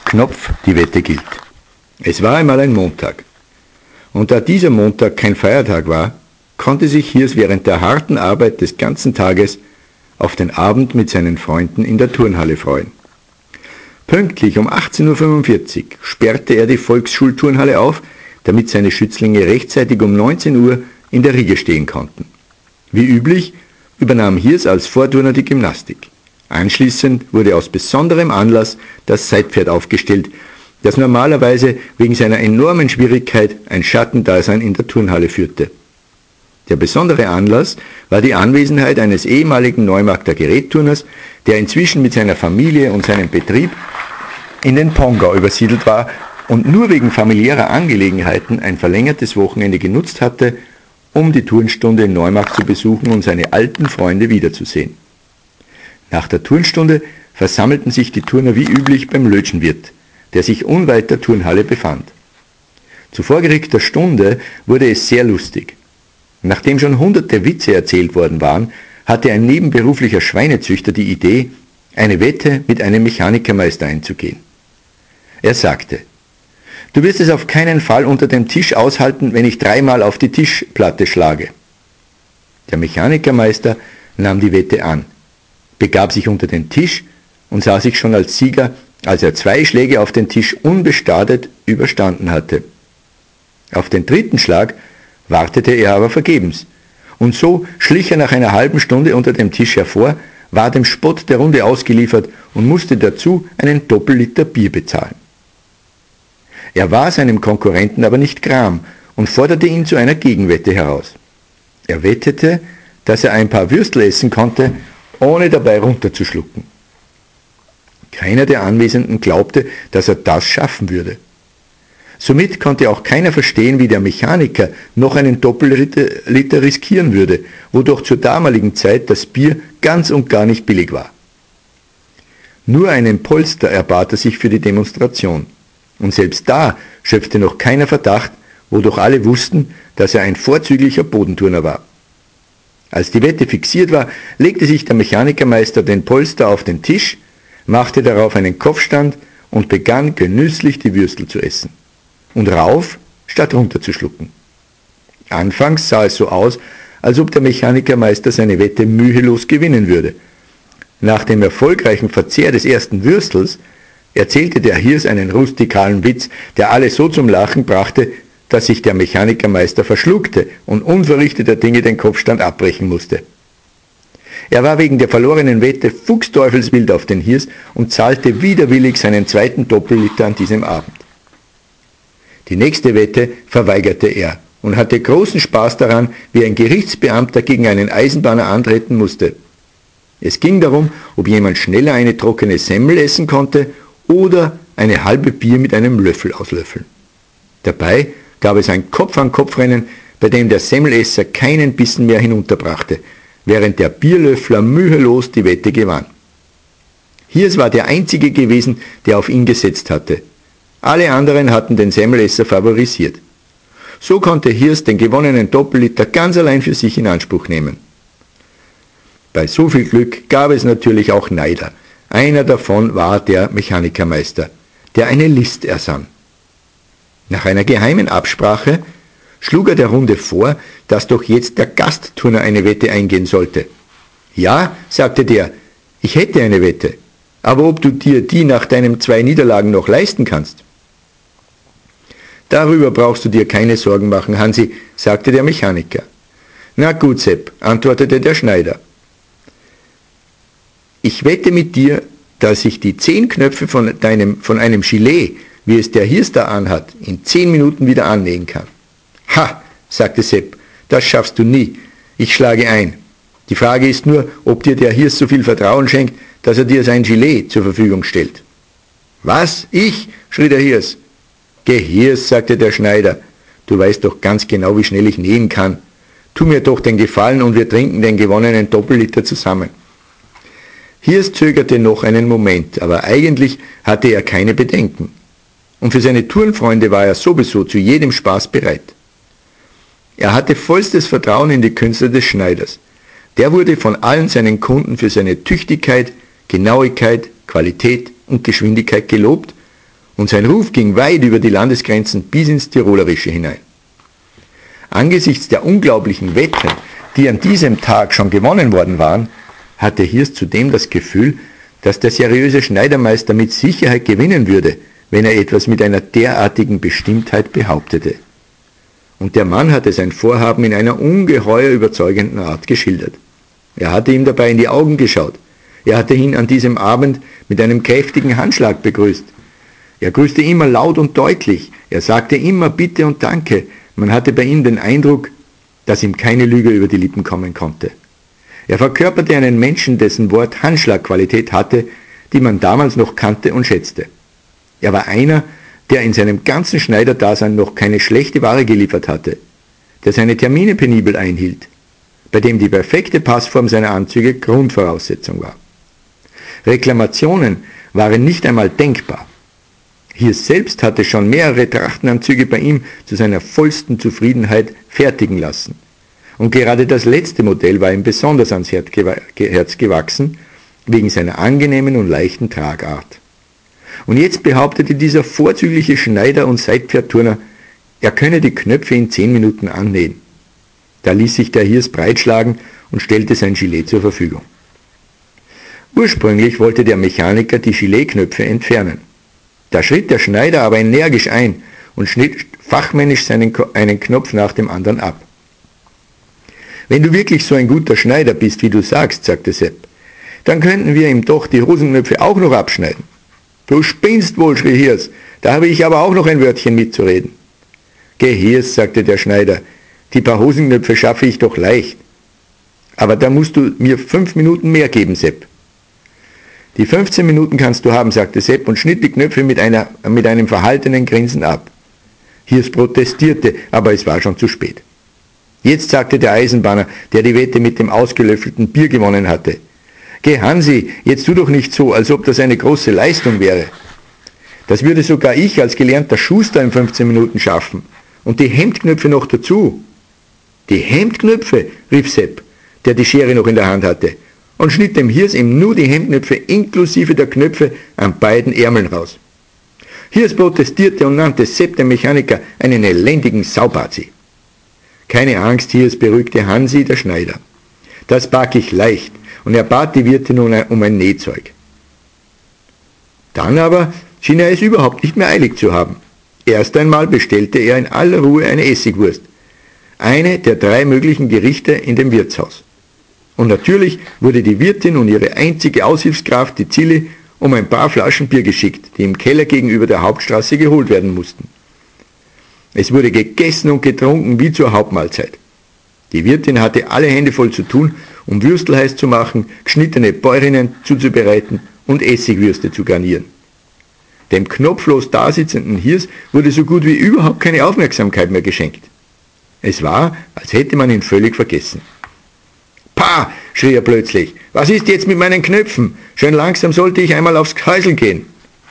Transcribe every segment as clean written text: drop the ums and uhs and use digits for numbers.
Knopf, die Wette gilt. Es war einmal ein Montag. Und da dieser Montag kein Feiertag war, konnte sich Hirs während der harten Arbeit des ganzen Tages auf den Abend mit seinen Freunden in der Turnhalle freuen. Pünktlich um 18:45 Uhr sperrte er die Volksschulturnhalle auf, damit seine Schützlinge rechtzeitig um 19 Uhr in der Riege stehen konnten. Wie üblich übernahm Hirs als Vorturner die Gymnastik. Anschließend wurde aus besonderem Anlass das Seitpferd aufgestellt, das normalerweise wegen seiner enormen Schwierigkeit ein Schattendasein in der Turnhalle führte. Der besondere Anlass war die Anwesenheit eines ehemaligen Neumarkter Gerätturners, der inzwischen mit seiner Familie und seinem Betrieb in den Pongau übersiedelt war und nur wegen familiärer Angelegenheiten ein verlängertes Wochenende genutzt hatte, um die Turnstunde in Neumarkt zu besuchen und seine alten Freunde wiederzusehen. Nach der Turnstunde versammelten sich die Turner wie üblich beim Lötschenwirt, der sich unweit der Turnhalle befand. Zu vorgerückter Stunde wurde es sehr lustig. Nachdem schon hunderte Witze erzählt worden waren, hatte ein nebenberuflicher Schweinezüchter die Idee, eine Wette mit einem Mechanikermeister einzugehen. Er sagte: »Du wirst es auf keinen Fall unter dem Tisch aushalten, wenn ich 3-mal auf die Tischplatte schlage.« Der Mechanikermeister nahm die Wette an, begab sich unter den Tisch und sah sich schon als Sieger, als er 2 Schläge auf den Tisch unbeschadet überstanden hatte. Auf den 3. Schlag wartete er aber vergebens, und so schlich er nach einer halben Stunde unter dem Tisch hervor, war dem Spott der Runde ausgeliefert und musste dazu einen Doppelliter Bier bezahlen. Er war seinem Konkurrenten aber nicht gram und forderte ihn zu einer Gegenwette heraus. Er wettete, dass er ein paar Würstel essen konnte, ohne dabei runterzuschlucken. Keiner der Anwesenden glaubte, dass er das schaffen würde. Somit konnte auch keiner verstehen, wie der Mechaniker noch einen Doppelliter riskieren würde, wodurch zur damaligen Zeit das Bier ganz und gar nicht billig war. Nur einen Polster erbat er sich für die Demonstration. Und selbst da schöpfte noch keiner Verdacht, wodurch alle wussten, dass er ein vorzüglicher Bodenturner war. Als die Wette fixiert war, legte sich der Mechanikermeister den Polster auf den Tisch, machte darauf einen Kopfstand und begann genüsslich die Würstel zu essen. Und rauf, statt runter zu schlucken. Anfangs sah es so aus, als ob der Mechanikermeister seine Wette mühelos gewinnen würde. Nach dem erfolgreichen Verzehr des ersten Würstels erzählte der Hirs einen rustikalen Witz, der alle so zum Lachen brachte, dass sich der Mechanikermeister verschluckte und unverrichteter Dinge den Kopfstand abbrechen musste. Er war wegen der verlorenen Wette fuchsteufelswild auf den Hirs und zahlte widerwillig seinen 2. Doppelliter an diesem Abend. Die nächste Wette verweigerte er und hatte großen Spaß daran, wie ein Gerichtsbeamter gegen einen Eisenbahner antreten musste. Es ging darum, ob jemand schneller eine trockene Semmel essen konnte oder eine halbe Bier mit einem Löffel auslöffeln. Dabei gab es ein Kopf-an-Kopf-Rennen, bei dem der Semmelesser keinen Bissen mehr hinunterbrachte, während der Bierlöffler mühelos die Wette gewann. Hirs war der Einzige gewesen, der auf ihn gesetzt hatte. Alle anderen hatten den Semmelesser favorisiert. So konnte Hirs den gewonnenen Doppelliter ganz allein für sich in Anspruch nehmen. Bei so viel Glück gab es natürlich auch Neider. Einer davon war der Mechanikermeister, der eine List ersann. Nach einer geheimen Absprache schlug er der Runde vor, dass doch jetzt der Gastturner eine Wette eingehen sollte. »Ja«, sagte der, »ich hätte eine Wette, aber ob du dir die nach deinen 2 Niederlagen noch leisten kannst?« »Darüber brauchst du dir keine Sorgen machen, Hansi«, sagte der Mechaniker. »Na gut, Sepp«, antwortete der Schneider. »Ich wette mit dir, dass ich die 10 Knöpfe von einem Gilet, wie es der Hirs da anhat, in 10 Minuten wieder annähen kann.« »Ha«, sagte Sepp, »das schaffst du nie. Ich schlage ein. Die Frage ist nur, ob dir der Hirs so viel Vertrauen schenkt, dass er dir sein Gilet zur Verfügung stellt.« »Was? Ich?«, schrie der Hirs. »Geh, Hirs«, sagte der Schneider, »du weißt doch ganz genau, wie schnell ich nähen kann. Tu mir doch den Gefallen und wir trinken den gewonnenen Doppelliter zusammen.« Hirs zögerte noch einen Moment, aber eigentlich hatte er keine Bedenken. Und für seine Turnfreunde war er sowieso zu jedem Spaß bereit. Er hatte vollstes Vertrauen in die Künste des Schneiders. Der wurde von allen seinen Kunden für seine Tüchtigkeit, Genauigkeit, Qualität und Geschwindigkeit gelobt und sein Ruf ging weit über die Landesgrenzen bis ins Tirolerische hinein. Angesichts der unglaublichen Wetten, die an diesem Tag schon gewonnen worden waren, hatte Hirst zudem das Gefühl, dass der seriöse Schneidermeister mit Sicherheit gewinnen würde, wenn er etwas mit einer derartigen Bestimmtheit behauptete. Und der Mann hatte sein Vorhaben in einer ungeheuer überzeugenden Art geschildert. Er hatte ihm dabei in die Augen geschaut. Er hatte ihn an diesem Abend mit einem kräftigen Handschlag begrüßt. Er grüßte immer laut und deutlich. Er sagte immer Bitte und Danke. Man hatte bei ihm den Eindruck, dass ihm keine Lüge über die Lippen kommen konnte. Er verkörperte einen Menschen, dessen Wort Handschlagqualität hatte, die man damals noch kannte und schätzte. Er war einer, der in seinem ganzen Schneiderdasein noch keine schlechte Ware geliefert hatte, der seine Termine penibel einhielt, bei dem die perfekte Passform seiner Anzüge Grundvoraussetzung war. Reklamationen waren nicht einmal denkbar. Hirst selbst hatte schon mehrere Trachtenanzüge bei ihm zu seiner vollsten Zufriedenheit fertigen lassen. Und gerade das letzte Modell war ihm besonders ans Herz gewachsen, wegen seiner angenehmen und leichten Tragart. Und jetzt behauptete dieser vorzügliche Schneider und Seitpferdturner, er könne die Knöpfe in 10 Minuten annähen. Da ließ sich der Hirst breitschlagen und stellte sein Gilet zur Verfügung. Ursprünglich wollte der Mechaniker die Giletknöpfe entfernen. Da schritt der Schneider aber energisch ein und schnitt fachmännisch einen Knopf nach dem anderen ab. Wenn du wirklich so ein guter Schneider bist, wie du sagst, sagte Sepp, dann könnten wir ihm doch die Hosenknöpfe auch noch abschneiden. Du spinnst wohl, schrie Hirst, da habe ich aber auch noch ein Wörtchen mitzureden. Geh, Hirst, sagte der Schneider, die paar Hosenknöpfe schaffe ich doch leicht. Aber da musst du mir 5 Minuten mehr geben, Sepp. Die 15 Minuten kannst du haben, sagte Sepp und schnitt die Knöpfe mit einem verhaltenen Grinsen ab. Hirst protestierte, aber es war schon zu spät. Jetzt sagte der Eisenbahner, der die Wette mit dem ausgelöffelten Bier gewonnen hatte, Geh, Hansi, jetzt tu doch nicht so, als ob das eine große Leistung wäre. Das würde sogar ich als gelernter Schuster in 15 Minuten schaffen. Und die Hemdknöpfe noch dazu. Die Hemdknöpfe, rief Sepp, der die Schere noch in der Hand hatte, und schnitt dem Hirst ihm nur die Hemdknöpfe inklusive der Knöpfe an beiden Ärmeln raus. Hirst protestierte und nannte Sepp, den Mechaniker, einen elendigen Saubazi. Keine Angst, Hirst, beruhigte Hansi, der Schneider. Das pack ich leicht, und er bat die Wirtin um ein Nähzeug. Dann aber schien er es überhaupt nicht mehr eilig zu haben. Erst einmal bestellte er in aller Ruhe eine Essigwurst, eine der 3 möglichen Gerichte in dem Wirtshaus. Und natürlich wurde die Wirtin und ihre einzige Aushilfskraft, die Zilli, um ein paar Flaschen Bier geschickt, die im Keller gegenüber der Hauptstraße geholt werden mussten. Es wurde gegessen und getrunken wie zur Hauptmahlzeit. Die Wirtin hatte alle Hände voll zu tun, um Würstel heiß zu machen, geschnittene Bäuerinnen zuzubereiten und Essigwürste zu garnieren. Dem knopflos dasitzenden Hirst wurde so gut wie überhaupt keine Aufmerksamkeit mehr geschenkt. Es war, als hätte man ihn völlig vergessen. Pah, schrie er plötzlich, was ist jetzt mit meinen Knöpfen? Schön langsam sollte ich einmal aufs Häusl gehen.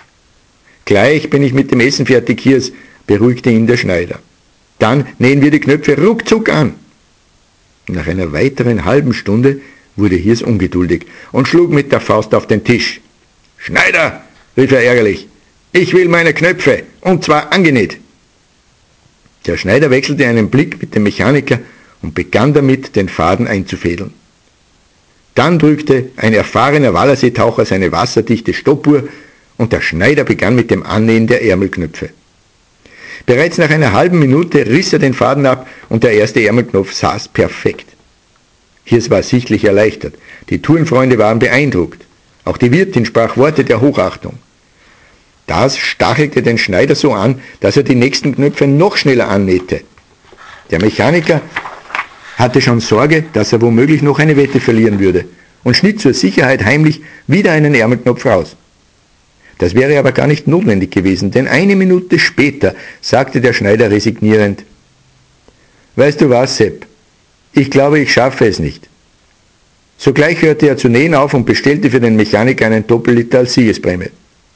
Gleich bin ich mit dem Essen fertig, Hirst, beruhigte ihn der Schneider. Dann nähen wir die Knöpfe ruckzuck an. Nach einer weiteren halben Stunde wurde Hirst ungeduldig und schlug mit der Faust auf den Tisch. Schneider, rief er ärgerlich, ich will meine Knöpfe, und zwar angenäht. Der Schneider wechselte einen Blick mit dem Mechaniker und begann damit, den Faden einzufädeln. Dann drückte ein erfahrener Wallerseetaucher seine wasserdichte Stoppuhr und der Schneider begann mit dem Annähen der Ärmelknöpfe. Bereits nach einer halben Minute riss er den Faden ab und der erste Ärmelknopf saß perfekt. Hirst war sichtlich erleichtert. Die Turnfreunde waren beeindruckt. Auch die Wirtin sprach Worte der Hochachtung. Das stachelte den Schneider so an, dass er die nächsten Knöpfe noch schneller annähte. Der Mechaniker hatte schon Sorge, dass er womöglich noch eine Wette verlieren würde und schnitt zur Sicherheit heimlich wieder einen Ärmelknopf raus. Das wäre aber gar nicht notwendig gewesen, denn 1 Minute später sagte der Schneider resignierend, »Weißt du was, Sepp, ich glaube, ich schaffe es nicht.« Sogleich hörte er zu nähen auf und bestellte für den Mechaniker einen Doppelliter als Siegesprämie.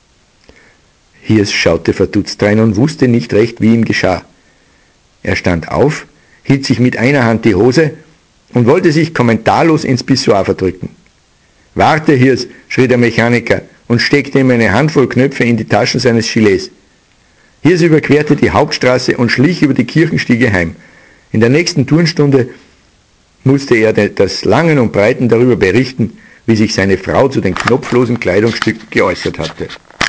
Hirst schaute verdutzt drein und wusste nicht recht, wie ihm geschah. Er stand auf, hielt sich mit einer Hand die Hose und wollte sich kommentarlos ins Pissoir verdrücken. »Warte, Hirst«, schrie der Mechaniker und steckte ihm eine Handvoll Knöpfe in die Taschen seines Gilets. Hirs überquerte die Hauptstraße und schlich über die Kirchenstiege heim. In der nächsten Turnstunde musste er das Langen und Breiten darüber berichten, wie sich seine Frau zu den knopflosen Kleidungsstücken geäußert hatte.